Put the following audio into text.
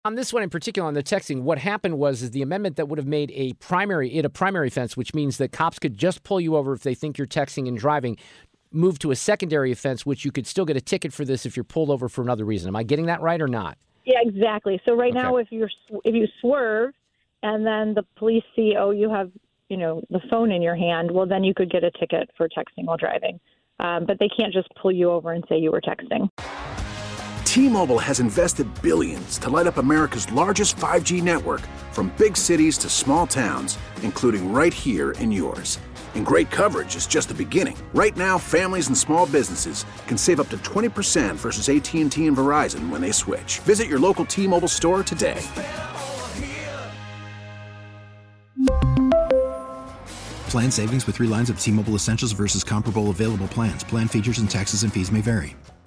On this one in particular, on the texting, what happened is the amendment that would have made a primary offense, which means that cops could just pull you over if they think you're texting and driving, move to a secondary offense, which you could still get a ticket for this if you're pulled over for another reason. Am I getting that right or not? Yeah, exactly. So right now, if you swerve and then the police see, you have the phone in your hand, well, then you could get a ticket for texting while driving. But they can't just pull you over and say you were texting. T-Mobile has invested billions to light up America's largest 5G network, from big cities to small towns, including right here in yours. And great coverage is just the beginning. Right now, families and small businesses can save up to 20% versus AT&T and Verizon when they switch. Visit your local T-Mobile store today. Plan savings with 3 lines of T-Mobile Essentials versus comparable available plans. Plan features and taxes and fees may vary.